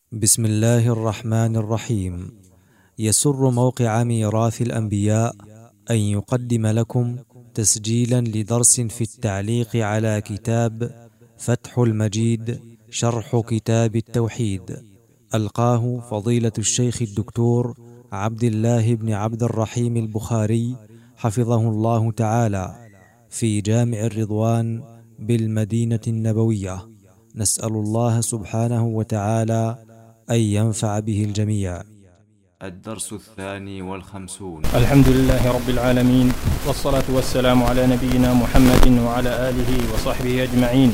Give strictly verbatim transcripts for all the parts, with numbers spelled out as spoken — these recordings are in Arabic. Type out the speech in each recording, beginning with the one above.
بسم الله الرحمن الرحيم. يسر موقع ميراث الأنبياء أن يقدم لكم تسجيلا لدرس في التعليق على كتاب فتح المجيد شرح كتاب التوحيد، ألقاه فضيلة الشيخ الدكتور عبد الله بن عبد الرحيم البخاري حفظه الله تعالى في جامع الرضوان بالمدينة النبوية. نسأل الله سبحانه وتعالى أن ينفع به الجميع. الدرس الثاني والخمسون. الحمد لله رب العالمين، والصلاة والسلام على نبينا محمد وعلى آله وصحبه أجمعين.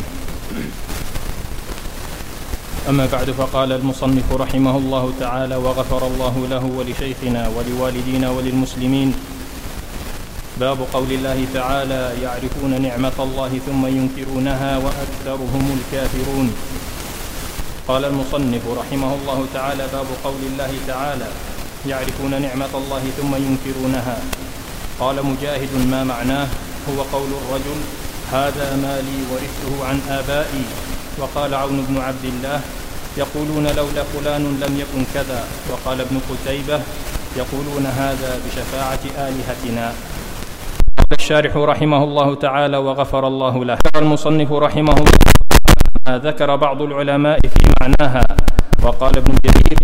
أما بعد، فقال المصنف رحمه الله تعالى: وغفر الله له ولشيخنا ولوالدينا وللمسلمين. باب قول الله تعالى: يعرفون نعمة الله ثم ينكرونها وأكثرهم الكافرون. قال المصنف رحمه الله تعالى: باب قول الله تعالى: يعرفون نعمة الله ثم ينكرونها. قال مجاهد: ما معناه؟ هو قول الرجل: هذا مالي ورثته عن آبائي. وقال عون بن عبد الله: يقولون لولا فلان لم يكن كذا. وقال ابن قتيبة: يقولون هذا بشفاعة آلهتنا. قال الشارح رحمه الله تعالى: وغفر الله له. قال المصنف رحمه الله تعالى: ذكر بعض العلماء في معناها. وقال ابن جرير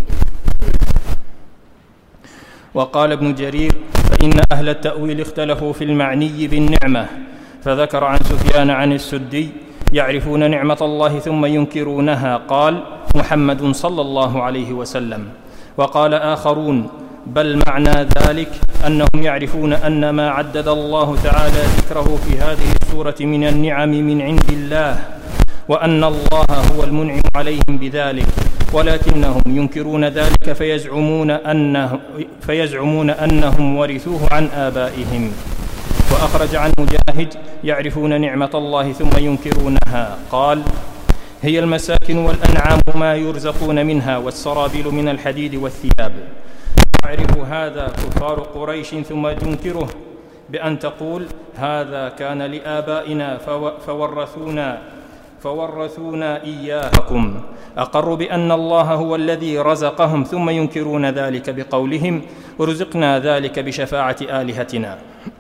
وقال ابن جرير فإن أهل التأويل اختلفوا في المعني بالنعمة، فذكر عن سفيان عن السدي: يعرفون نعمة الله ثم ينكرونها، قال: محمد صلى الله عليه وسلم. وقال آخرون: بل معنى ذلك أنهم يعرفون أن ما عدد الله تعالى ذكره في هذه السورة من النعم من عند الله، وأن الله هو المنعم عليهم بذلك، ولكنهم ينكرون ذلك فيزعمون أنه فيزعمون أنهم ورثوه عن آبائهم. وأخرج عن مجاهد: يعرفون نعمة الله ثم ينكرونها، قال: هي المساكن والأنعام ما يرزقون منها، والسرابيل من الحديد والثياب. يعرف هذا كفار قريش ثم تنكره بأن تقول: هذا كان لآبائنا فورثونا فورثونا إياكم. أقروا بأن الله هو الذي رزقهم ثم ينكرون ذلك بقولهم: ورزقنا ذلك بشفاعة آلهتنا.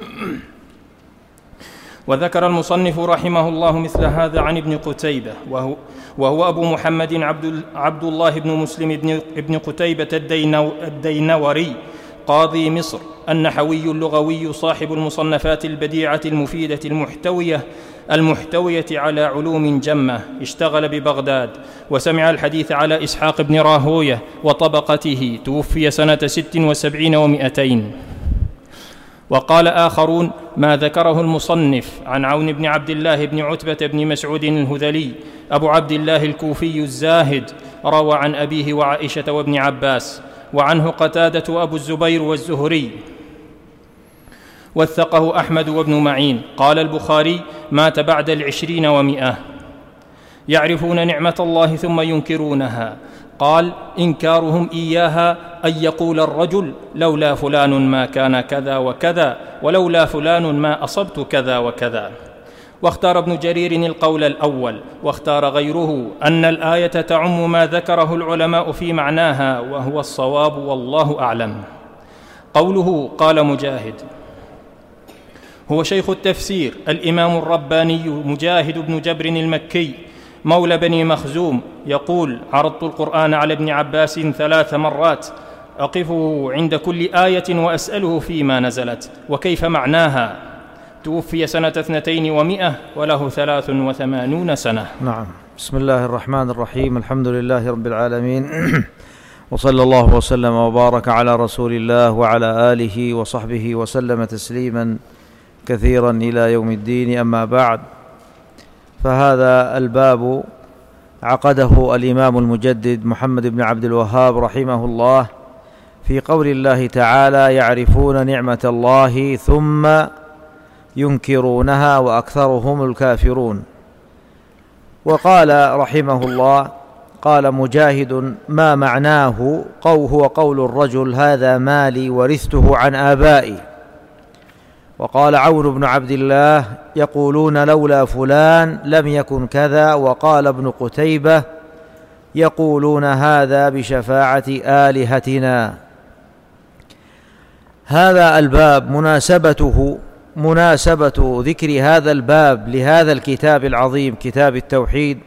وذكر المصنف رحمه الله مثل هذا عن ابن قتيبة، وهو, وهو أبو محمد عبد, عبد الله بن مسلم بن, ابن قتيبة الدينو الدينوري قاضي مصر، النحوي اللغوي صاحب المصنفات البديعة المفيدة المحتوية المحتوية على علوم جمة، اشتغل ببغداد وسمع الحديث على إسحاق بن راهوية وطبقته، توفي سنة ست وسبعين ومئتين. وقال آخرون: ما ذكره المصنف عن عون بن عبد الله بن عتبة بن مسعود الهذلي أبو عبد الله الكوفي الزاهد، روى عن أبيه وعائشة وابن عباس، وعنه قتادة وأبو الزبير والزهري، وثقه أحمد وابن معين. قال البخاري: مات بعد العشرين ومئة. يعرفون نعمة الله ثم ينكرونها. قال: إنكارهم إياها أن يقول الرجل: لولا فلان ما كان كذا وكذا، ولولا فلان ما أصبت كذا وكذا. واختار ابن جرير القول الأول، واختار غيره أن الآية تعم ما ذكره العلماء في معناها، وهو الصواب والله أعلم. قوله: قال مجاهد، هو شيخ التفسير الإمام الرباني مجاهد بن جبر المكي مولى بني مخزوم، يقول: عرضت القرآن على ابن عباس ثلاث مرات، أقفه عند كل آية وأسأله فيما نزلت وكيف معناها. توفي سنة اثنتين ومئة وله ثلاث وثمانون سنة. نعم. بسم الله الرحمن الرحيم. الحمد لله رب العالمين، وصلى الله وسلم وبارك على رسول الله وعلى آله وصحبه وسلم تسليما كثيرا إلى يوم الدين. أما بعد، فهذا الباب عقده الإمام المجدد محمد بن عبد الوهاب رحمه الله في قول الله تعالى: يعرفون نعمة الله ثم ينكرونها وأكثرهم الكافرون. وقال رحمه الله: قال مجاهد: ما معناه؟ هو قول الرجل: هذا مالي ورثته عن آبائي. وقال عون بن عبد الله: يقولون لولا فلان لم يكن كذا. وقال ابن قتيبة: يقولون هذا بشفاعة آلهتنا. هذا الباب مناسبته مناسبة ذكر هذا الباب لهذا الكتاب العظيم كتاب التوحيد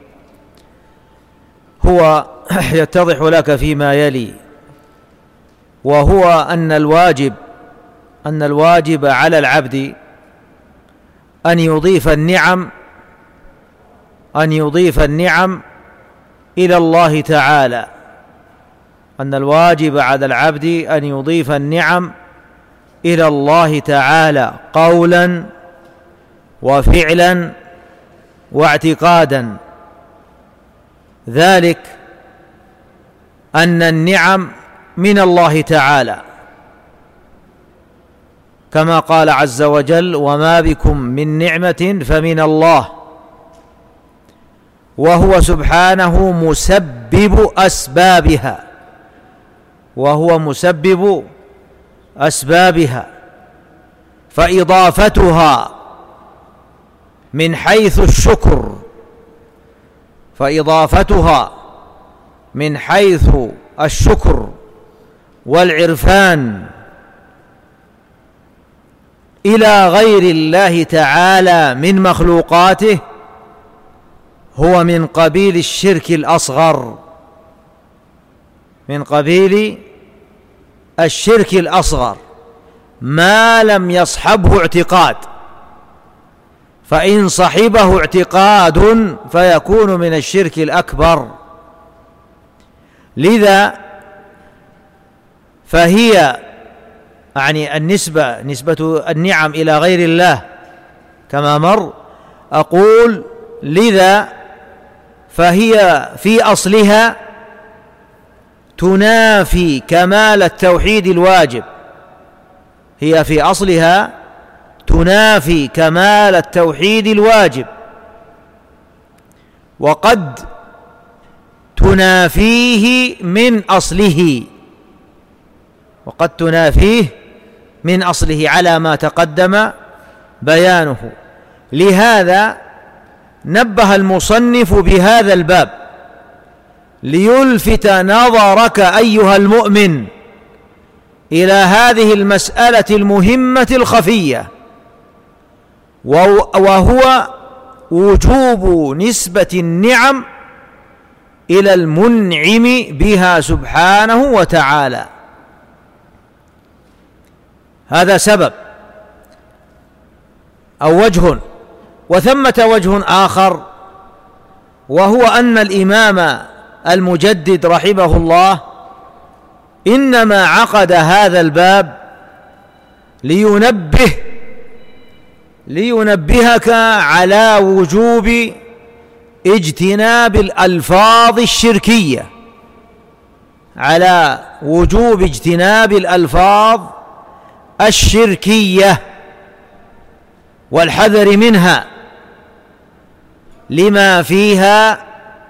هو يتضح لك فيما يلي، وهو أن الواجب أن الواجب على العبد أن يضيف النعم أن يضيف النعم إلى الله تعالى، أن الواجب على العبد أن يضيف النعم إلى الله تعالى قولا وفعلا واعتقادا، ذلك أن النعم من الله تعالى، كما قال عز وجل: وما بكم من نعمة فمن الله، وهو سبحانه مسبب أسبابها وهو مسبب أسبابها فإضافتها من حيث الشكر فإضافتها من حيث الشكر والعرفان إلى غير الله تعالى من مخلوقاته هو من قبيل الشرك الأصغر من قبيل الشرك الأصغر ما لم يصحبه اعتقاد، فإن صحبه اعتقاد فيكون من الشرك الأكبر. لذا فهي يعني النسبة نسبة النعم إلى غير الله كما مر، أقول لذا فهي في أصلها تنافي كمال التوحيد الواجب هي في أصلها تنافي كمال التوحيد الواجب، وقد تنافيه من أصله وقد تنافيه من أصله على ما تقدم بيانه. لهذا نبه المصنف بهذا الباب ليلفت نظرك أيها المؤمن إلى هذه المسألة المهمة الخفية، وهو وجوب نسبة النعم إلى المنعم بها سبحانه وتعالى. هذا سبب أو وجه، وثمة وجه آخر، وهو أن الإمام المجدد رحمه الله إنما عقد هذا الباب لينبه لينبهك على وجوب اجتناب الألفاظ الشركية على وجوب اجتناب الألفاظ الشركية والحذر منها لما فيها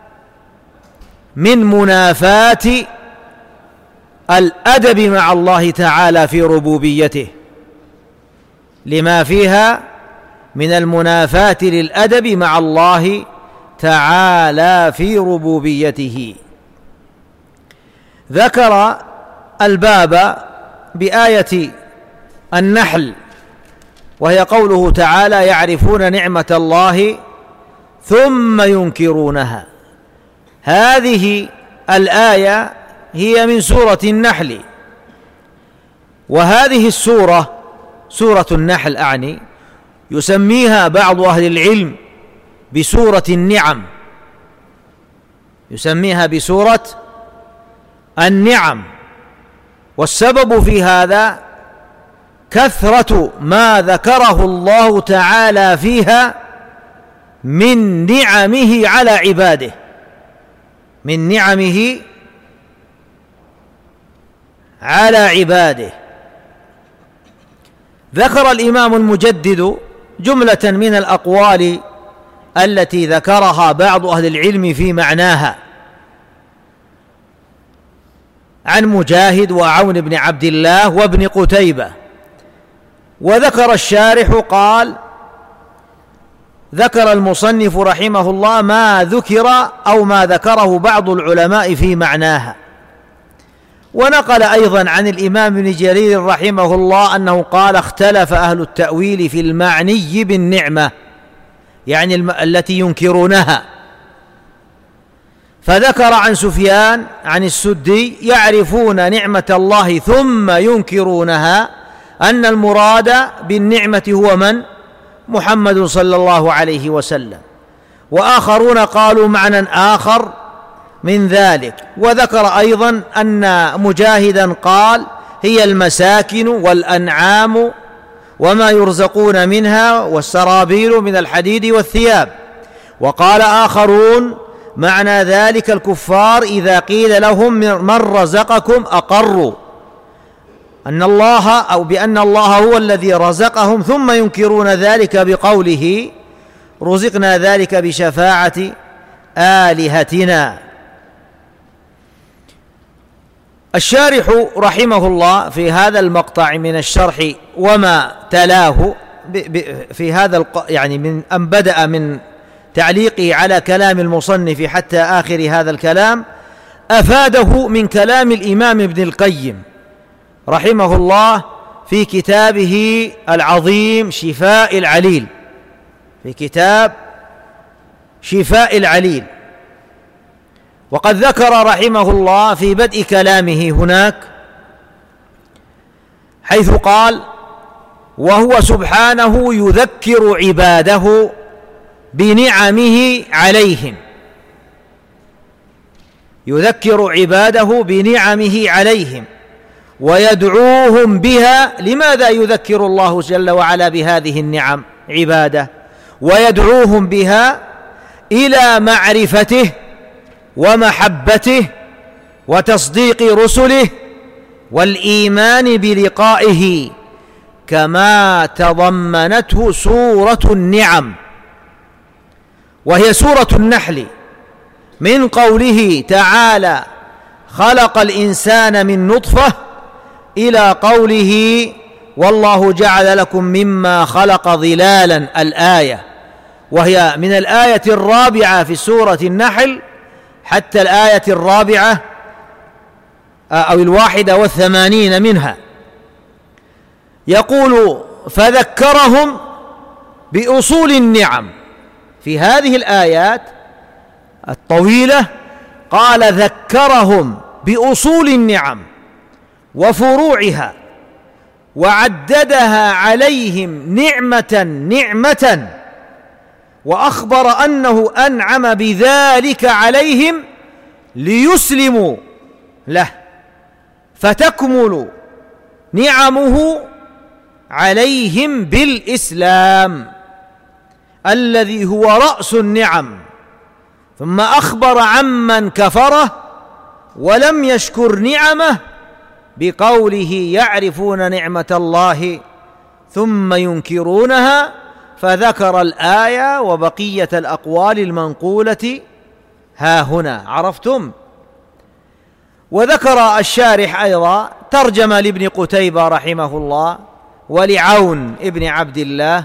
من منافاة الأدب مع الله تعالى في ربوبيته لما فيها من المنافاة للأدب مع الله تعالى في ربوبيته. ذكر الباب بآية النحل وهي قوله تعالى: يعرفون نعمة الله ثم ينكرونها. هذه الآية هي من سورة النحل، وهذه السورة سورة النحل أعني يسميها بعض أهل العلم بسورة النعم يسميها بسورة النعم والسبب في هذا كثرة ما ذكره الله تعالى فيها من نعمه على عباده من نعمه على عباده. ذكر الإمام المجدد جملة من الأقوال التي ذكرها بعض أهل العلم في معناها عن مجاهد وعون بن عبد الله وابن قتيبة. وذكر الشارح قال: ذكر المصنف رحمه الله ما ذكر أو ما ذكره بعض العلماء في معناها. ونقل أيضا عن الإمام ابن جرير رحمه الله أنه قال: اختلف أهل التأويل في المعني بالنعمة، يعني الم... التي ينكرونها. فذكر عن سفيان عن السدي: يعرفون نعمة الله ثم ينكرونها، أن المراد بالنعمة هو من؟ محمد صلى الله عليه وسلم. وآخرون قالوا معنى آخر من ذلك. وذكر أيضا أن مجاهدا قال: هي المساكن والأنعام وما يرزقون منها والسرابيل من الحديد والثياب. وقال آخرون: معنى ذلك الكفار إذا قيل لهم من رزقكم أقروا أن الله أو بأن الله هو الذي رزقهم، ثم ينكرون ذلك بقوله: رزقنا ذلك بشفاعة آلهتنا. الشارح رحمه الله في هذا المقطع من الشرح وما تلاه في هذا يعني من أن بدأ من تعليقه على كلام المصنف حتى آخر هذا الكلام، أفاده من كلام الإمام ابن القيم رحمه الله في كتابه العظيم شفاء العليل، في كتاب شفاء العليل. وقد ذكر رحمه الله في بدء كلامه هناك حيث قال: وهو سبحانه يذكر عباده بنعمه عليهم، يذكر عباده بنعمه عليهم ويدعوهم بها. لماذا يذكر الله جل وعلا بهذه النعم عباده ويدعوهم بها؟ إلى معرفته ومحبته وتصديق رسله والإيمان بلقائه، كما تضمنته سورة النعم، وهي سورة النحل، من قوله تعالى: خلق الإنسان من نطفة، إلى قوله: والله جعل لكم مما خلق ظلالا، الآية، وهي من الآية الرابعة في سورة النحل حتى الآية الرابعة أو الواحدة والثمانين منها. يقول: فذكرهم بأصول النعم. في هذه الآيات الطويلة قال: ذكرهم بأصول النعم وفروعها، وعددها عليهم نعمة نعمة، وأخبر أنه أنعم بذلك عليهم ليسلموا له، فتكمل نعمه عليهم بالإسلام الذي هو رأس النعم. ثم أخبر عمن كفره ولم يشكر نعمه بقوله: يعرفون نعمة الله ثم ينكرونها، فذكر الآية وبقية الأقوال المنقولة ها هنا. عرفتم؟ وذكر الشارح أيضا ترجمة لابن قتيبة رحمه الله ولعون ابن عبد الله.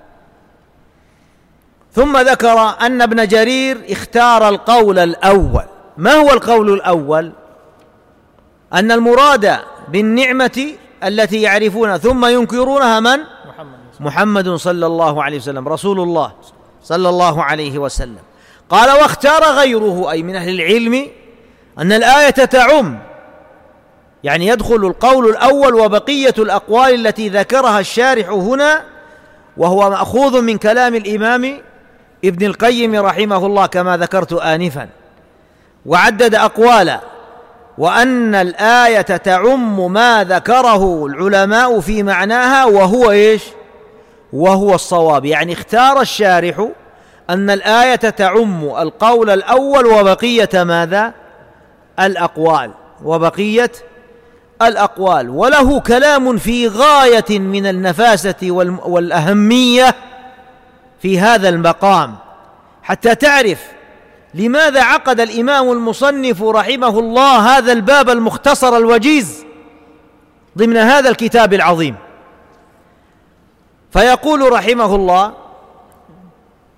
ثم ذكر أن ابن جرير اختار القول الأول. ما هو القول الأول؟ أن المراد بالنعمة التي يعرفونها ثم ينكرونها من؟ محمد صلى الله عليه وسلم، رسول الله صلى الله عليه وسلم. قال: واختار غيره أي من أهل العلم أن الآية تعم، يعني يدخل القول الأول وبقية الأقوال التي ذكرها الشارح هنا، وهو مأخوذ من كلام الإمام ابن القيم رحمه الله كما ذكرت آنفا. وعدد أقوالا، وأن الآية تعم ما ذكره العلماء في معناها، وهو إيش؟ وهو الصواب. يعني اختار الشارح أن الآية تعم القول الأول وبقية ماذا؟ الأقوال، وبقية الأقوال. وله كلام في غاية من النفاسة والأهمية في هذا المقام، حتى تعرف لماذا عقد الإمام المصنف رحمه الله هذا الباب المختصر الوجيز ضمن هذا الكتاب العظيم. فيقول رحمه الله: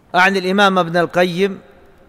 أعني الإمام ابن القيم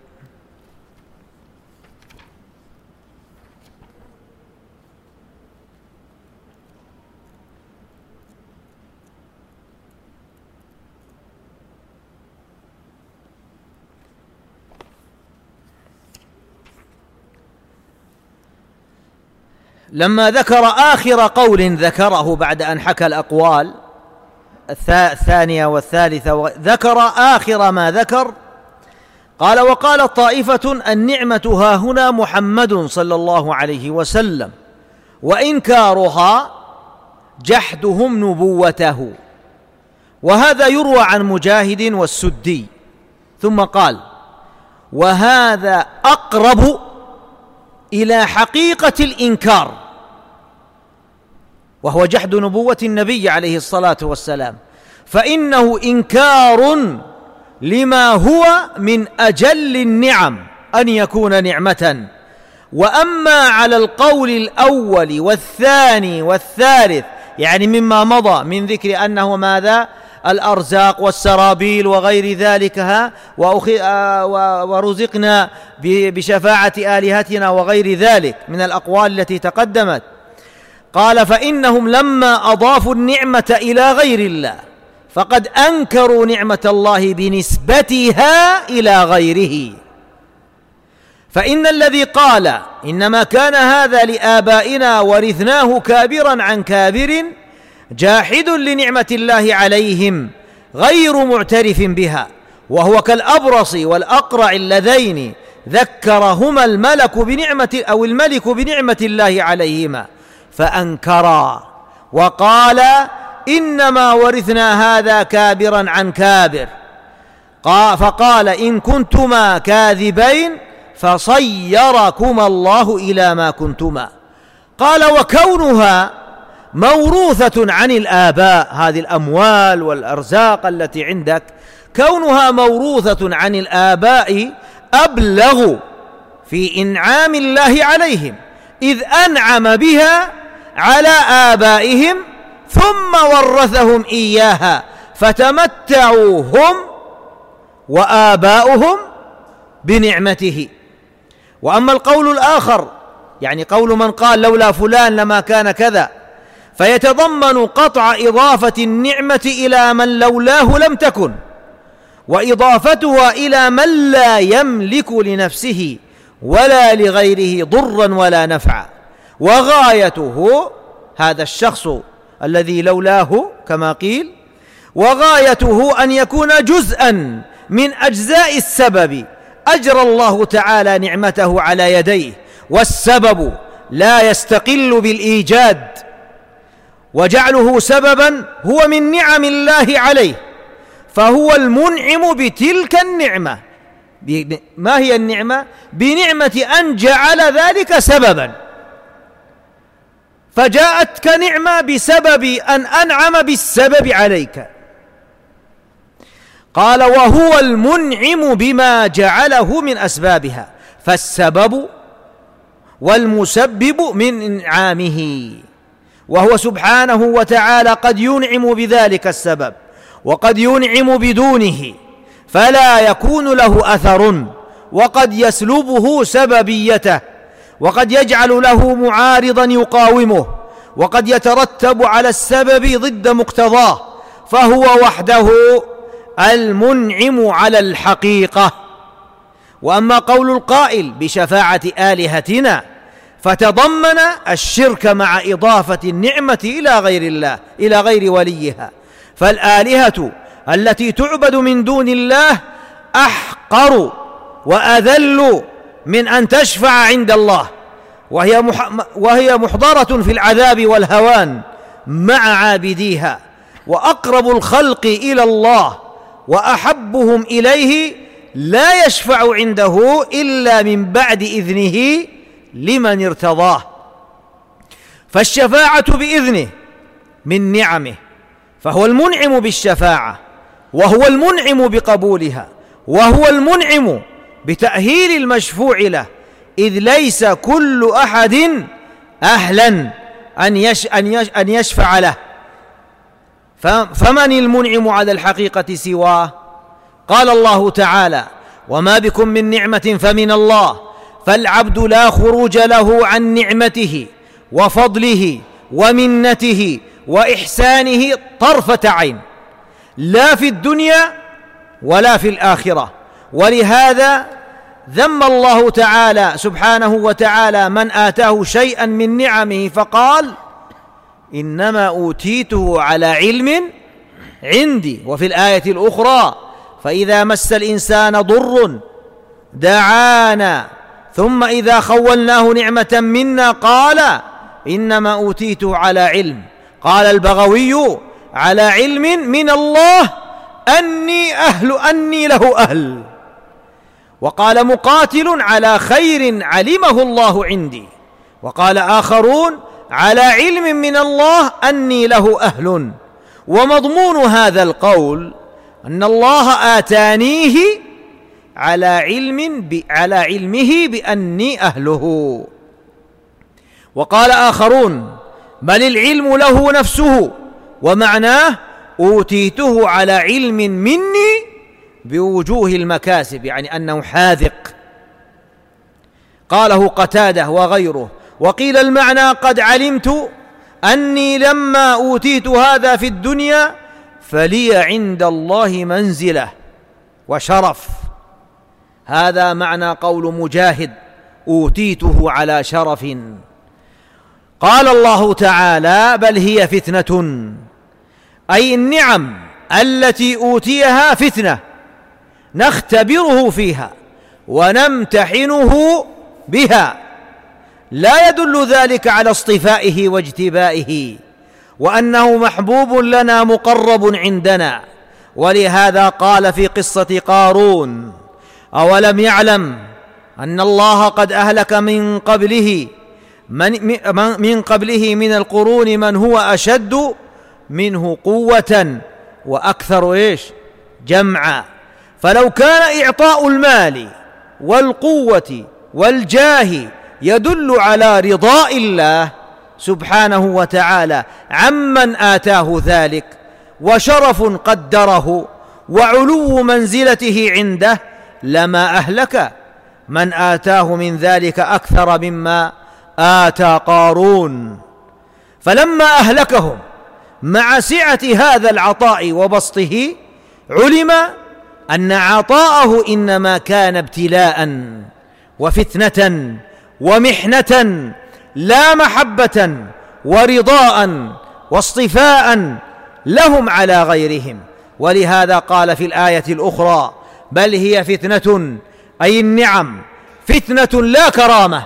لما ذكر آخر قول ذكره بعد أن حكى الأقوال الثانية والثالثة، ذكر آخر ما ذكر، قال: وقال طائفة: النعمة ها هنا محمد صلى الله عليه وسلم، وإنكارها جحدهم نبوته. وهذا يروى عن مجاهد والسدي. ثم قال: وهذا أقرب إلى حقيقة الإنكار، وهو جحد نبوة النبي عليه الصلاة والسلام، فإنه إنكار لما هو من أجل النعم أن يكون نعمة. وأما على القول الأول والثاني والثالث، يعني مما مضى من ذكر أنه ماذا؟ الأرزاق والسرابيل وغير ذلك، ورزقنا بشفاعة آلهتنا وغير ذلك من الأقوال التي تقدمت. قال: فإنهم لما أضافوا النعمة إلى غير الله فقد أنكروا نعمة الله بنسبتها إلى غيره. فإن الذي قال إنما كان هذا لآبائنا ورثناه كابرا عن كابر جاحد لنعمة الله عليهم غير معترف بها، وهو كالأبرص والأقرع اللذين ذكرهما الملك بنعمة أو الملك بنعمة الله عليهما فأنكرا، وقال: إنما ورثنا هذا كابرا عن كابر. فقال: إن كنتما كاذبين فصيركما الله إلى ما كنتما. قال: وكونها موروثة عن الآباء، هذه الأموال والأرزاق التي عندك كونها موروثة عن الآباء أبلغ في إنعام الله عليهم، إذ أنعم بها على آبائهم ثم ورثهم إياها فتمتعوا هم وآباؤهم بنعمته. وأما القول الآخر، يعني قول من قال لولا فلان لما كان كذا، فيتضمن قطع إضافة النعمة إلى من لولاه لم تكن، وإضافتها إلى من لا يملك لنفسه ولا لغيره ضرا ولا نفعا، وغايته هذا الشخص الذي لولاه كما قيل، وغايته أن يكون جزءا من أجزاء السبب أجرى الله تعالى نعمته على يديه، والسبب لا يستقل بالإيجاد، وجعله سببا هو من نعم الله عليه، فهو المنعم بتلك النعمة. ما هي النعمة؟ بنعمة أن جعل ذلك سببا، فجاءتك نعمة بسبب أن أنعم بالسبب عليك. قال: وهو المنعم بما جعله من أسبابها، فالسبب والمسبب من إنعامه، وهو سبحانه وتعالى قد ينعم بذلك السبب وقد ينعم بدونه فلا يكون له أثر، وقد يسلبه سببيته، وقد يجعل له معارضا يقاومه، وقد يترتب على السبب ضد مقتضاه، فهو وحده المنعم على الحقيقة. وأما قول القائل بشفاعة آلهتنا فتضمن الشرك مع إضافة النعمة إلى غير الله، إلى غير وليها، فالآلهة التي تعبد من دون الله أحقر وأذل من أن تشفع عند الله، وهي وهي محضرة في العذاب والهوان مع عابديها، وأقرب الخلق إلى الله وأحبهم إليه لا يشفع عنده إلا من بعد إذنه لمن ارتضاه. فالشفاعة بإذنه من نعمه، فهو المنعم بالشفاعة، وهو المنعم بقبولها، وهو المنعم بتأهيل المشفوع له، إذ ليس كل أحد أهلا أن يش أن يش أن يشفع له. فمن المنعم على الحقيقة سواه؟ قال الله تعالى: وما بكم من نعمة فمن الله، فالعبد لا خروج له عن نعمته وفضله ومنته وإحسانه طرفة عين، لا في الدنيا ولا في الآخرة. ولهذا ذم الله تعالى سبحانه وتعالى من آتاه شيئا من نعمه فقال: إنما أوتيته على علم عندي. وفي الآية الأخرى: فإذا مس الإنسان ضر دعانا ثم إذا خولناه نعمة منا قال إنما أوتيته على علم. قال البغوي: على علم من الله أني أهل أني له أهل. وقال مقاتل: على خير علمه الله عندي. وقال آخرون: على علم من الله أني له أهل. ومضمون هذا القول أن الله آتانيه على علم على علمه بأني أهله. وقال آخرون: بل العلم له نفسه، ومعناه أوتيته على علم مني بوجوه المكاسب، يعني أنه حاذق. قاله قتادة وغيره. وقيل المعنى: قد علمت أني لما أوتيت هذا في الدنيا فلي عند الله منزلة وشرف. هذا معنى قول مجاهد: أوتيته على شرف. قال الله تعالى: بل هي فتنة، أي النعم التي أوتيها فتنة نختبره فيها ونمتحنه بها، لا يدل ذلك على اصطفائه واجتبائه وأنه محبوب لنا مقرب عندنا. ولهذا قال في قصة قارون: أولم يعلم أن الله قد أهلك من قبله من, من قبله من القرون من هو أشد منه قوة وأكثر إيش جمعا. فلو كان إعطاء المال والقوة والجاه يدل على رضاء الله سبحانه وتعالى عمن آتاه ذلك، وشرف قدره وعلو منزلته عنده، لما أهلك من آتاه من ذلك أكثر مما آتى قارون. فلما أهلكهم مع سعة هذا العطاء وبسطه علم أن عطاءه إنما كان ابتلاء وفتنة ومحنة، لا محبة ورضاء واصطفاء لهم على غيرهم. ولهذا قال في الآية الأخرى: بل هي فتنة، أي النعم فتنة لا كرامة،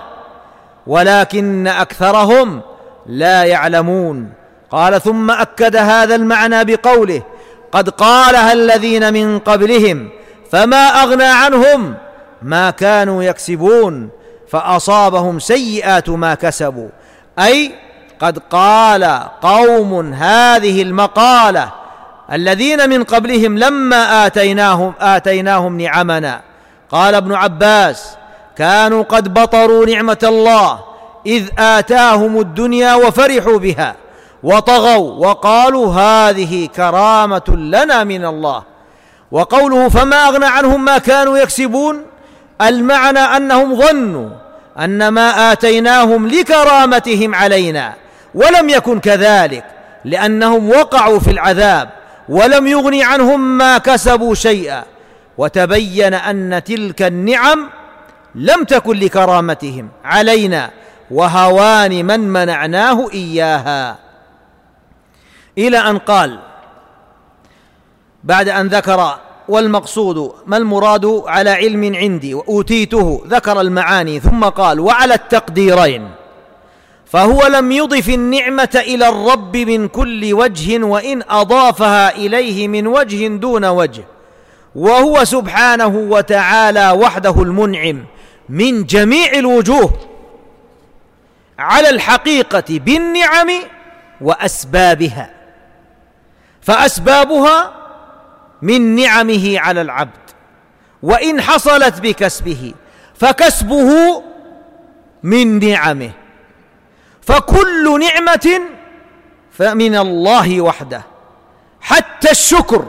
ولكن أكثرهم لا يعلمون. قال: ثم أكد هذا المعنى بقوله: قد قالها الذين من قبلهم فما أغنى عنهم ما كانوا يكسبون فأصابهم سيئات ما كسبوا. أي قد قال قوم هذه المقالة الذين من قبلهم لما آتيناهم آتيناهم نعمنا. قال ابن عباس: كانوا قد بطروا نعمة الله إذ آتاهم الدنيا وفرحوا بها وطغوا وقالوا هذه كرامة لنا من الله. وقوله فما أغنى عنهم ما كانوا يكسبون، المعنى أنهم ظنوا أن ما آتيناهم لكرامتهم علينا، ولم يكن كذلك، لأنهم وقعوا في العذاب ولم يغني عنهم ما كسبوا شيئا، وتبين أن تلك النعم لم تكن لكرامتهم علينا وهوان من منعناه إياها. إلى أن قال بعد أن ذكر والمقصود ما المراد على علم عندي وأوتيته، ذكر المعاني ثم قال: وعلى التقديرين، فهو لم يضف النعمة إلى الرب من كل وجه، وإن أضافها إليه من وجه دون وجه، وهو سبحانه وتعالى وحده المنعم من جميع الوجوه على الحقيقة بالنعم وأسبابها، فأسبابها من نعمه على العبد، وإن حصلت بكسبه فكسبه من نعمه، فكل نعمة فمن الله وحده، حتى الشكر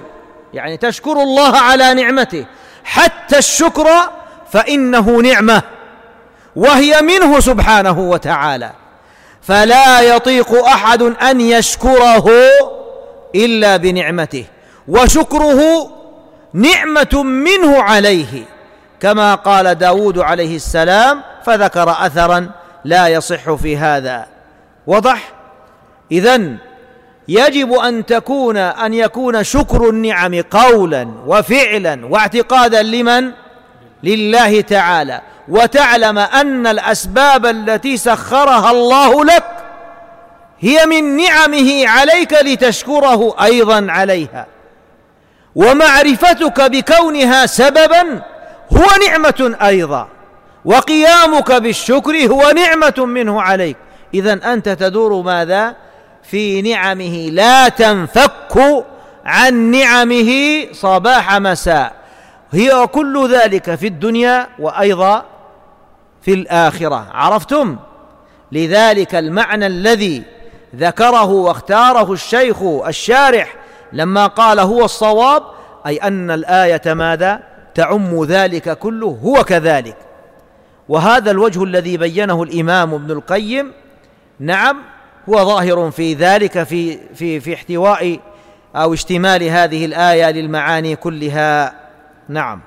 يعني تشكر الله على نعمته، حتى الشكر فإنه نعمة وهي منه سبحانه وتعالى، فلا يطيق أحد أن يشكره إلا بنعمته، وشكره نعمة منه عليه، كما قال داود عليه السلام، فذكر أثرا لا يصح في هذا. وضح؟ إذن يجب أن تكون أن يكون شكر النعم قولا وفعلا واعتقادا لمن؟ لله تعالى، وتعلم أن الأسباب التي سخرها الله لك هي من نعمه عليك لتشكره أيضا عليها، ومعرفتك بكونها سببا هو نعمة أيضا، وقيامك بالشكر هو نعمة منه عليك. إذن أنت تدور ماذا؟ في نعمه، لا تنفك عن نعمه صباح مساء، هي كل ذلك في الدنيا وأيضا في الآخرة. عرفتم؟ لذلك المعنى الذي ذكره واختاره الشيخ الشارح لما قال هو الصواب، أي أن الآية ماذا؟ تعم ذلك كله، هو كذلك. وهذا الوجه الذي بينه الإمام ابن القيم نعم هو ظاهر في ذلك في في في احتواء أو اشتمال هذه الآية للمعاني كلها. نعم.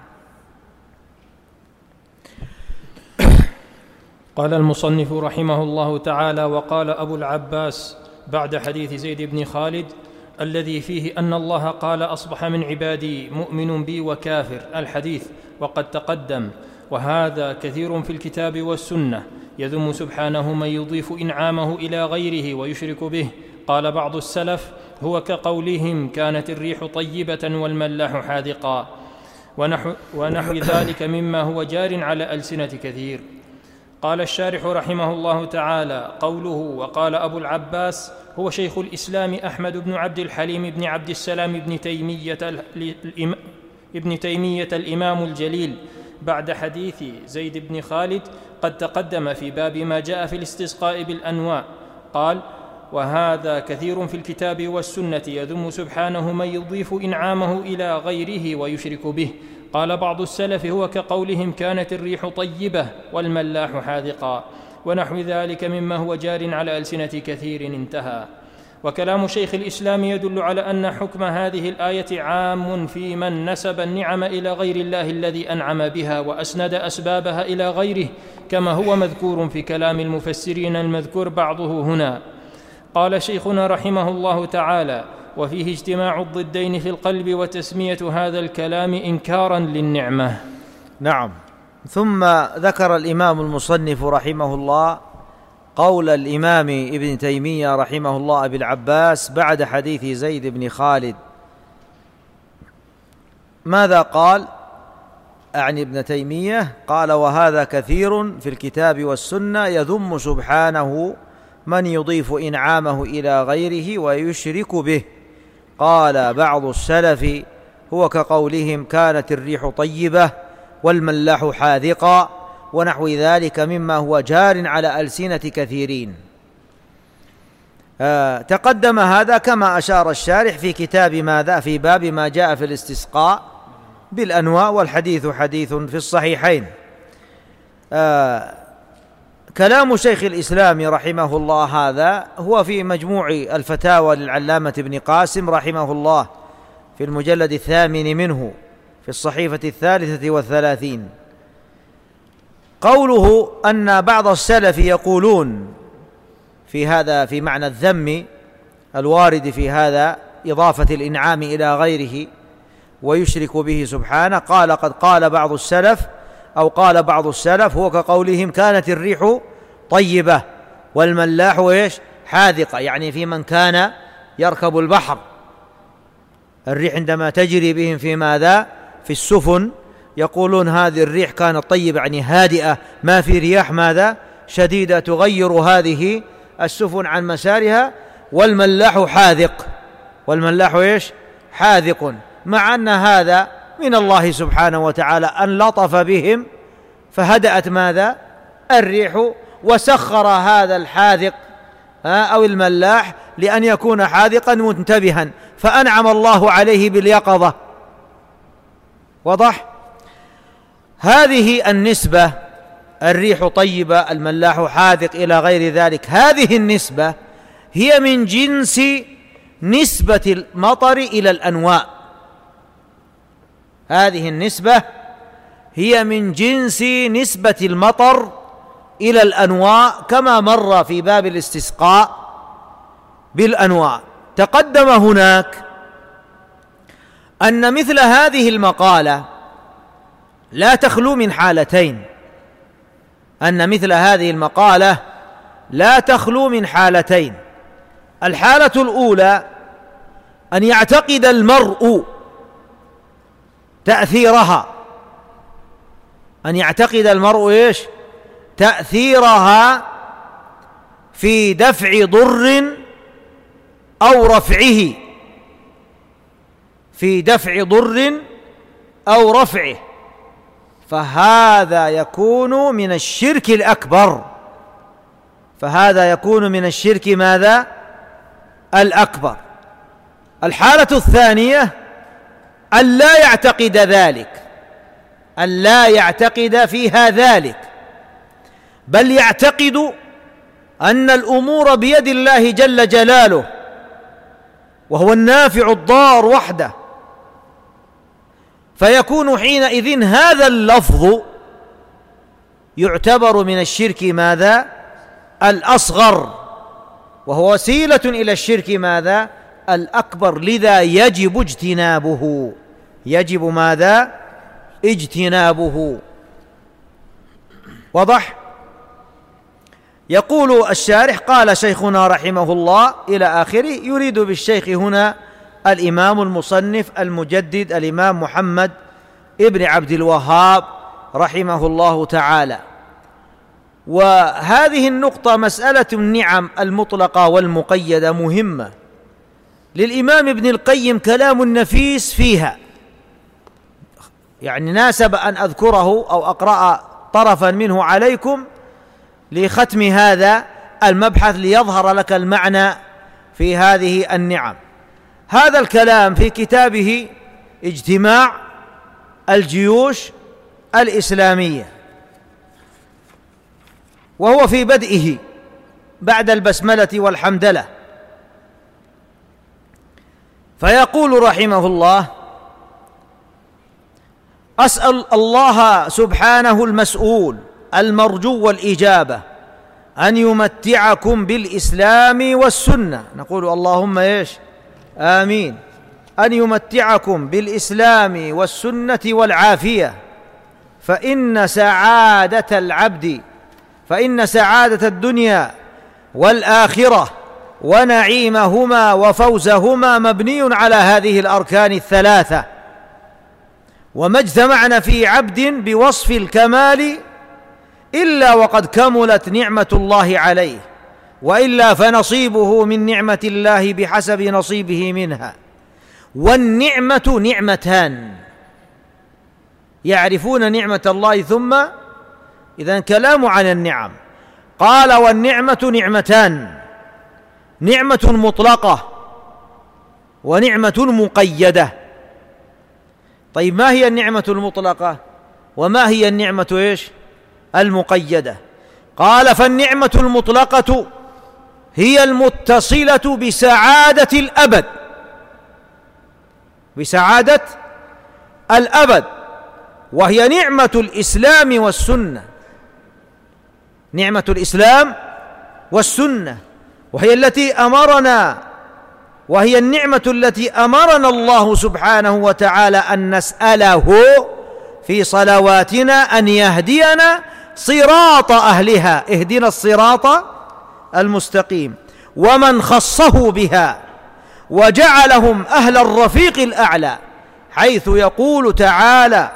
قال المصنف رحمه الله تعالى: وقال أبو العباس بعد حديث زيد بن خالد الذي فيه أن الله قال: أصبح من عبادي مؤمن بي وكافر، الحديث، وقد تقدم. وهذا كثير في الكتاب والسنة، يذم سبحانه من يضيف إنعامه إلى غيره ويشرك به. قال بعض السلف: هو كقولهم كانت الريح طيبة والملاح حاذقا، ونحو, ونحو ذلك مما هو جار على ألسنة كثير. قال الشارح رحمه الله تعالى: قوله وقال أبو العباس هو شيخ الإسلام أحمد بن عبد الحليم بن عبد السلام بن تيمية, ابن تيمية الإمام الجليل بعد حديث زيد بن خالد، قد تقدم في باب ما جاء في الاستسقاء بالأنواع. قال: وهذا كثير في الكتاب والسنة، يذم سبحانه من يضيف إنعامه إلى غيره ويشرك به. قال بعض السلف: هو كقولهم كانت الريح طيبة والملاح حاذقا، ونحو ذلك مما هو جار على ألسنة كثير. انتهى. وكلام شيخ الإسلام يدل على أن حكم هذه الآية عام في من نسب النعم إلى غير الله الذي أنعم بها وأسند أسبابها إلى غيره، كما هو مذكور في كلام المفسرين المذكور بعضه هنا. قال شيخنا رحمه الله تعالى: وفيه اجتماع الضدين في القلب، وتسمية هذا الكلام إنكارا للنعمة. نعم. ثم ذكر الإمام المصنف رحمه الله قول الإمام ابن تيمية رحمه الله أبي العباس بعد حديث زيد بن خالد. ماذا قال؟ أعني ابن تيمية قال: وهذا كثير في الكتاب والسنة، يذم سبحانه من يضيف إنعامه إلى غيره ويشرك به. قال بعض السلف: هو كقولهم كانت الريح طيبة والملاح حاذقا، ونحو ذلك مما هو جار على ألسنة كثيرين. آه تقدم هذا كما أشار الشارح في كتاب ماذا؟ في باب ما جاء في الاستسقاء بالأنواع، والحديث حديث في الصحيحين. آه كلام شيخ الإسلام رحمه الله هذا هو في مجموع الفتاوى للعلامة ابن قاسم رحمه الله في المجلد الثامن منه في الصحيفة الثالثة والثلاثين. قوله أن بعض السلف يقولون في هذا في معنى الذم الوارد في هذا إضافة الإنعام إلى غيره ويشرك به سبحانه. قال: قد قال بعض السلف أو قال بعض السلف: هو كقولهم كانت الريح طيبة والملاح إيش؟ حاذقة، يعني في من كان يركب البحر، الريح عندما تجري بهم في ماذا؟ في السفن، يقولون هذه الريح كانت طيبة، يعني هادئة، ما في رياح ماذا؟ شديدة تغير هذه السفن عن مسارها. والملاح حاذق، والملاح إيش؟ حاذق، مع أن هذا من الله سبحانه وتعالى أن لطف بهم فهدأت ماذا؟ الريح، وسخر هذا الحاذق أو الملاح لأن يكون حاذقا منتبها، فأنعم الله عليه باليقظة وضح؟ هذه النسبة، الريح طيبة، الملاح حاذق، إلى غير ذلك، هذه النسبة هي من جنس نسبة المطر إلى الأنواء. هذه النسبة هي من جنس نسبة المطر إلى الأنواء، كما مر في باب الاستسقاء بالأنواء. تقدم هناك أن مثل هذه المقالة لا تخلو من حالتين، أن مثل هذه المقالة لا تخلو من حالتين. الحالة الأولى أن يعتقد المرء تأثيرها، أن يعتقد المرء إيش؟ تأثيرها في دفع ضر أو رفعه، في دفع ضر أو رفعه، فهذا يكون من الشرك الأكبر، فهذا يكون من الشرك ماذا؟ الأكبر. الحالة الثانية أن لا يعتقد ذلك، أن لا يعتقد فيها ذلك، بل يعتقد أن الأمور بيد الله جل جلاله، وهو النافع الضار وحده، فيكون حينئذ هذا اللفظ يعتبر من الشرك ماذا؟ الأصغر، وهو وسيلة إلى الشرك ماذا؟ الأكبر. لذا يجب اجتنابه، يجب ماذا؟ اجتنابه. وضح؟ يقول الشارح: قال شيخنا رحمه الله إلى آخره. يريد بالشيخ هنا الإمام المصنف المجدد الإمام محمد ابن عبد الوهاب رحمه الله تعالى. وهذه النقطة، مسألة النعم المطلقة والمقيدة، مهمة للإمام ابن القيم كلام نفيس فيها، يعني ناسب أن أذكره أو أقرأ طرفا منه عليكم لختم هذا المبحث ليظهر لك المعنى في هذه النعم. هذا الكلام في كتابه اجتماع الجيوش الإسلامية، وهو في بدئه بعد البسملة والحمدلة، فيقول رحمه الله: أسأل الله سبحانه المسؤول المرجو والإجابة أن يمتعكم بالإسلام والسنة. نقول اللهم إيش؟ آمين. أن يمتعكم بالإسلام والسنة والعافية، فإن سعادة العبد فإن سعادة الدنيا والآخرة ونعيمهما وفوزهما مبني على هذه الأركان الثلاثة، وما اجتمعنا في عبد بوصف الكمال إلا وقد كملت نعمة الله عليه، وإلا فنصيبه من نعمة الله بحسب نصيبه منها. والنعمة نعمتان، يعرفون نعمة الله ثم إذن كلام عن النعم. قال: والنعمة نعمتان، نعمة مطلقة ونعمة مقيدة. طيب، ما هي النعمة المطلقة وما هي النعمة إيش؟ المقيدة. قال: فالنعمة المطلقة هي المتصلة بسعادة الأبد، بسعادة الأبد، وهي نعمة الإسلام والسنة، نعمة الإسلام والسنة، وهي التي أمرنا وهي النعمة التي أمرنا الله سبحانه وتعالى أن نسأله في صلواتنا أن يهدينا صراط أهلها، اهدنا الصراط المستقيم، ومن خصه بها وجعلهم أهل الرفيق الأعلى، حيث يقول تعالى: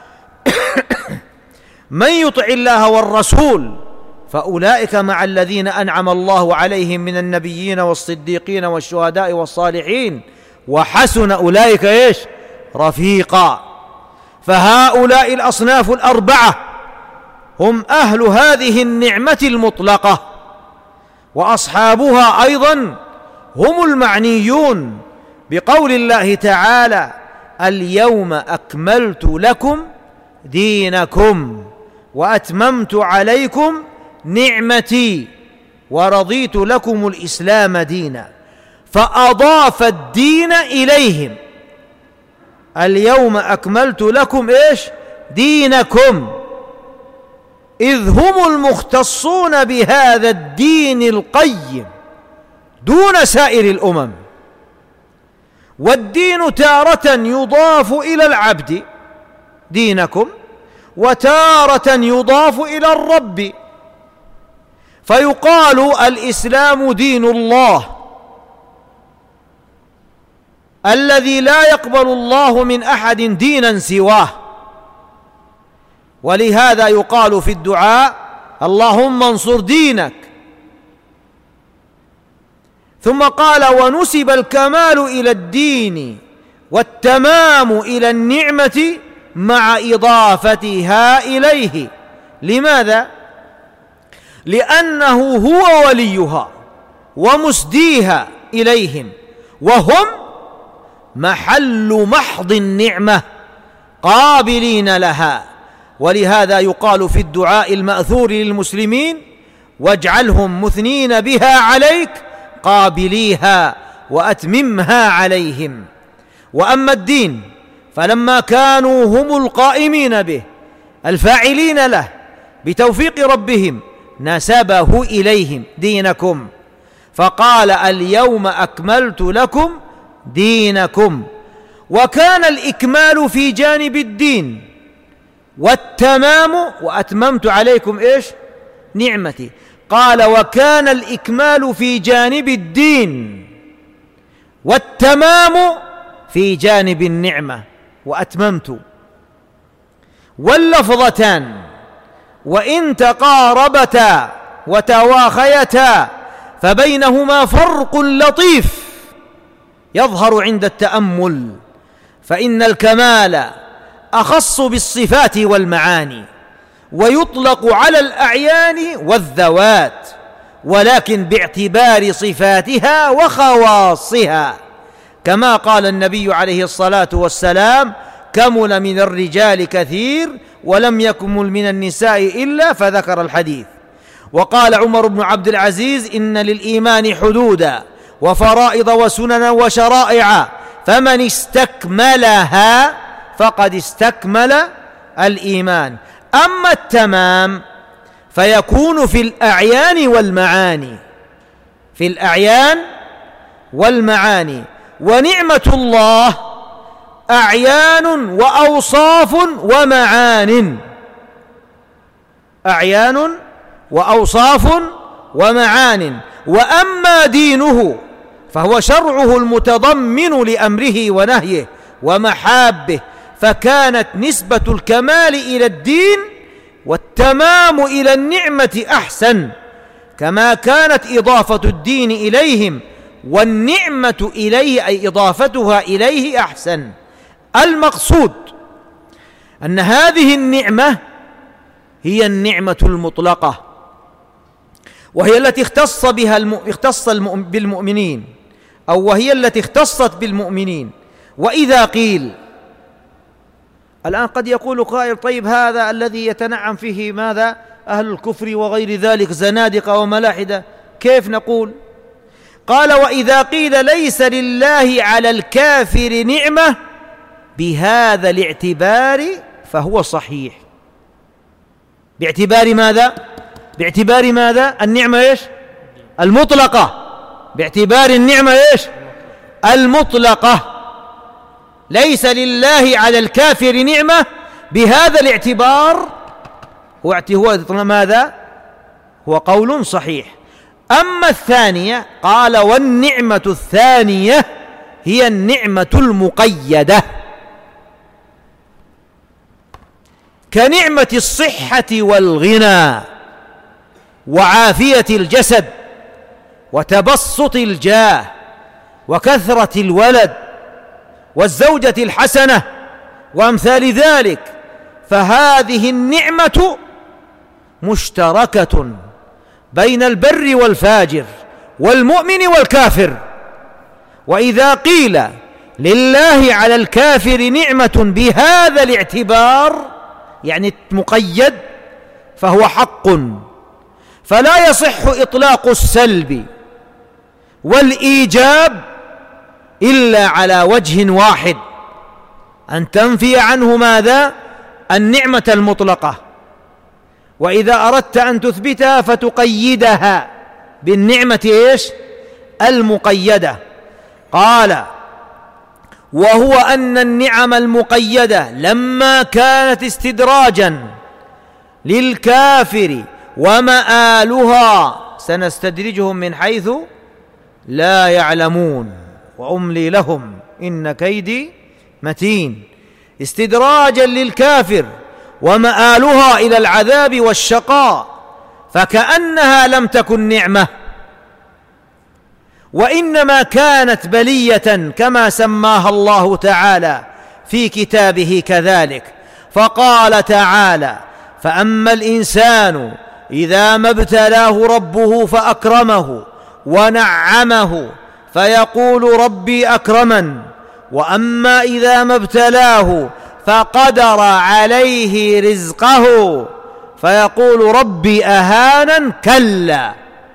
من يطع الله والرسول فأولئك مع الذين أنعم الله عليهم من النبيين والصديقين والشهداء والصالحين وحسن أولئك إيش؟ رفيقا. فهؤلاء الأصناف الأربعة هم أهل هذه النعمة المطلقة، وأصحابها أيضا هم المعنيون بقول الله تعالى: اليوم أكملت لكم دينكم وأتممت عليكم نعمتي ورضيت لكم الإسلام دينا، فأضاف الدين إليهم. اليوم أكملت لكم إيش؟ دينكم، إذ هم المختصون بهذا الدين القيم دون سائر الأمم. والدين تارة يضاف إلى العبد دينكم، وتارة يضاف إلى الرب، فيقال الإسلام دين الله الذي لا يقبل الله من أحد دينا سواه. ولهذا يقال في الدعاء اللهم انصر دينك. ثم قال ونسب الكمال إلى الدين والتمام إلى النعمة مع إضافتها إليه. لماذا؟ لأنه هو وليها ومسديها إليهم، وهم محل محض النعمة قابلين لها. ولهذا يقال في الدعاء المأثور للمسلمين واجعلهم مثنين بها عليك قابليها وأتممها عليهم. وأما الدين فلما كانوا هم القائمين به الفاعلين له بتوفيق ربهم نسبه إليهم دينكم، فقال اليوم أكملت لكم دينكم. وكان الإكمال في جانب الدين والتمام وأتممت عليكم إيش؟ نعمتي. قال وكان الإكمال في جانب الدين والتمام في جانب النعمة وأتممت. واللفظتان وإن تقاربتا وتواخيتا فبينهما فرق لطيف يظهر عند التأمل، فإن الكمال أخص بالصفات والمعاني ويطلق على الأعيان والذوات، ولكن باعتبار صفاتها وخواصها، كما قال النبي عليه الصلاة والسلام كمل من الرجال كثير ولم يكمل من النساء إلا، فذكر الحديث. وقال عمر بن عبد العزيز إن للإيمان حدودا وفرائض وسننا وشرائع، فمن استكملها فقد استكمل الإيمان. أما التمام فيكون في الأعيان والمعاني، في الأعيان والمعاني. ونعمة الله أعيان وأوصاف ومعان، أعيان وأوصاف ومعان. وأما دينه فهو شرعه المتضمن لأمره ونهيه ومحابه، فكانت نسبة الكمال إلى الدين والتمام إلى النعمة أحسن، كما كانت إضافة الدين إليهم والنعمة إليه أي إضافتها إليه أحسن. المقصود أن هذه النعمة هي النعمة المطلقة، وهي التي اختص بها الم... اختص الم... بالمؤمنين، أو وهي التي اختصت بالمؤمنين. وإذا قيل الآن قد يقول قائل طيب هذا الذي يتنعم فيه ماذا؟ أهل الكفر وغير ذلك زنادقة وملاحدة، كيف نقول؟ قال وإذا قيل ليس لله على الكافر نعمة بهذا الاعتبار فهو صحيح. باعتبار ماذا؟ باعتبار ماذا؟ النعمة إيش؟ المطلقة. باعتبار النعمة إيش؟ المطلقة. ليس لله على الكافر نعمة بهذا الاعتبار، هو هو ماذا؟ هو قول صحيح. أما الثانية قال والنعمة الثانية هي النعمة المقيدة، كنعمة الصحة والغنى وعافية الجسد وتبسط الجاه وكثرة الولد والزوجة الحسنة وأمثال ذلك. فهذه النعمة مشتركة بين البر والفاجر والمؤمن والكافر. وإذا قيل لله على الكافر نعمة بهذا الاعتبار يعني مقيد فهو حق، فلا يصح إطلاق السلب والإيجاب إلا على وجه واحد، أن تنفي عنه ماذا؟ النعمة المطلقة، وإذا أردت أن تثبتها فتقيدها بالنعمة إيش؟ المقيدة. قال: وهو أن النعم المقيدة لما كانت استدراجا للكافر ومآلها سنستدرجهم من حيث لا يعلمون وأملي لهم إن كيدي متين، استدراجا للكافر ومآلها إلى العذاب والشقاء، فكأنها لم تكن نعمة، وإنما كانت بلية كما سماها الله تعالى في كتابه كذلك. فقال تعالى: فأما الإنسان إذا ما ابتلاه ربه فأكرمه ونعمه فيقول ربي أكرمن، وأما إذا ما ابتلاه فقدر عليه رزقه فيقول ربي أهانن. كلا،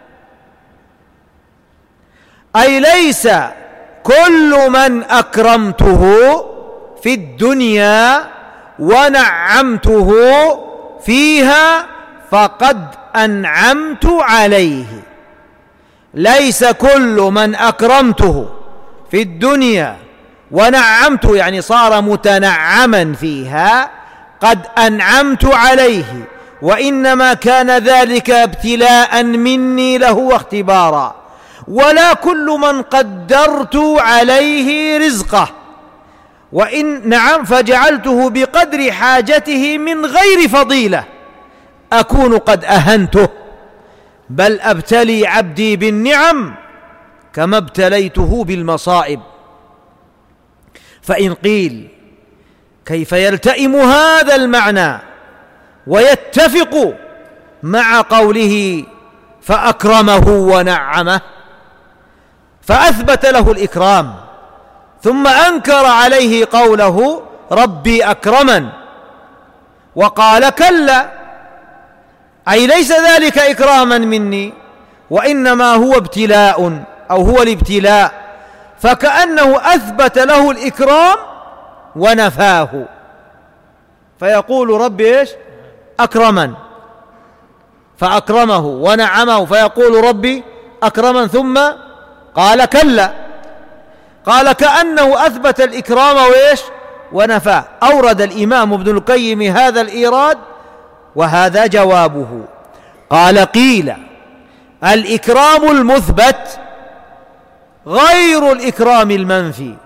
أي ليس كل من أكرمته في الدنيا ونعمته فيها فقد أنعمت عليه، ليس كل من أكرمته في الدنيا ونعمته يعني صار متنعما فيها قد أنعمت عليه، وإنما كان ذلك ابتلاء مني له واختبارا. ولا كل من قدرت عليه رزقه وإن نعم فجعلته بقدر حاجته من غير فضيلة أكون قد أهنته، بل أبتلي عبدي بالنعم كما ابتليته بالمصائب. فإن قيل: كيف يلتئم هذا المعنى ويتفق مع قوله فأكرمه ونعمه؟ فأثبت له الإكرام ثم أنكر عليه قوله ربي أكرمن، وقال: كلا، أي ليس ذلك إكراما مني وإنما هو ابتلاء أو هو الابتلاء، فكأنه أثبت له الإكرام ونفاه، فيقول ربي إيش؟ أكرمن، فأكرمه ونعمه فيقول ربي أكرمن، ثم قال كلا، قال كأنه أثبت الإكرام وإيش؟ ونفاه. أورد الإمام ابن القيم هذا الإيراد وهذا جوابه. قال: قيل الإكرام المثبت غير الإكرام المنفي.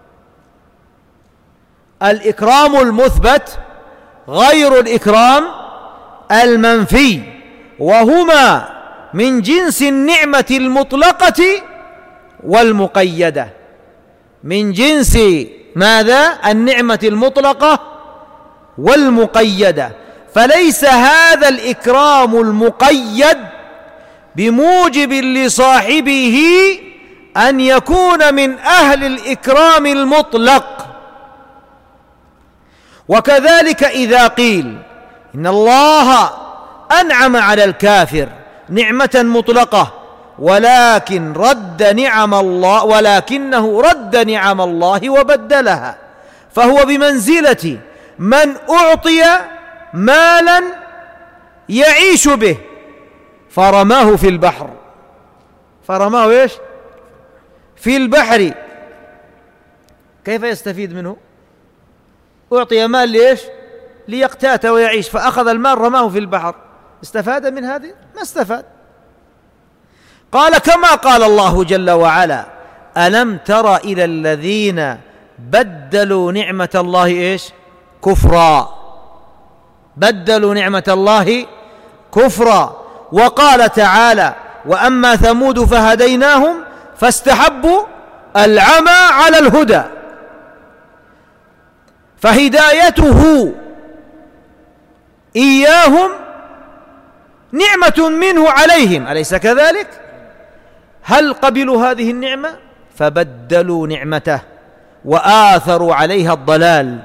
الإكرام المثبت غير الإكرام المنفي، وهما من جنس النعمة المطلقة والمقيدة، من جنس ماذا؟ النعمة المطلقة والمقيدة. فليس هذا الإكرام المقيد بموجب لصاحبه أن يكون من أهل الإكرام المطلق. وكذلك إذا قيل إن الله أنعم على الكافر نعمة مطلقة ولكن رد نعم الله ولكنه رد نعم الله وبدلها، فهو بمنزلة من أعطي مالا يعيش به فرماه في البحر، فرماه إيش؟ في البحر، كيف يستفيد منه؟ أعطي مال ليش؟ ليقتات ويعيش، فأخذ المال رماه في البحر، استفاد من هذه؟ ما استفاد. قال: كما قال الله جل وعلا: ألم تر إلى الذين بدلوا نعمة الله إيش؟ كفرا، بدلوا نعمة الله كفرا. وقال تعالى: وأما ثمود فهديناهم فاستحبوا العمى على الهدى. فهدايته إياهم نعمة منه عليهم، أليس كذلك؟ هل قبلوا هذه النعمة؟ فبدلوا نعمته وآثروا عليها الضلال،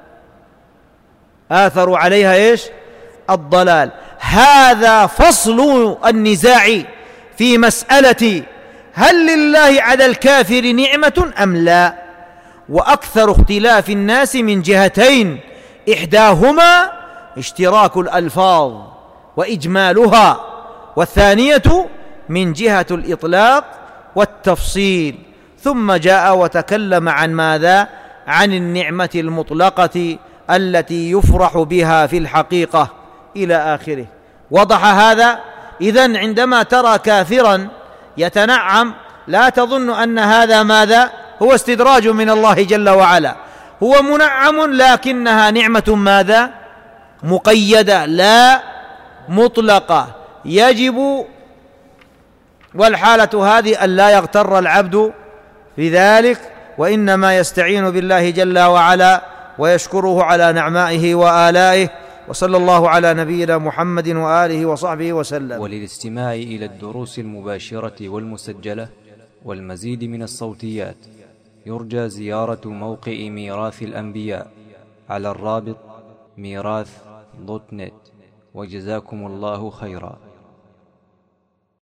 آثروا عليها إيش؟ الضلال. هذا فصل النزاع في مسألة هل لله على الكافر نعمة أم لا؟ وأكثر اختلاف الناس من جهتين، إحداهما اشتراك الألفاظ وإجمالها، والثانية من جهة الإطلاق والتفصيل. ثم جاء وتكلم عن ماذا؟ عن النعمة المطلقة التي يفرح بها في الحقيقة إلى آخره. وضح هذا؟ إذن عندما ترى كافرا يتنعم لا تظن أن هذا ماذا؟ هو استدراج من الله جل وعلا، هو منعم لكنها نعمة ماذا؟ مقيدة لا مطلقة. يجب والحالة هذه أن لا يغتر العبد في ذلك، وإنما يستعين بالله جل وعلا ويشكره على نعمائه وآلائه. وصلى الله على نبينا محمد وآله وصحبه وسلم. وللاستماع إلى الدروس المباشرة والمسجلة والمزيد من الصوتيات يرجى زيارة موقع ميراث الأنبياء على الرابط ميراث دوت نت. وجزاكم الله خيرا.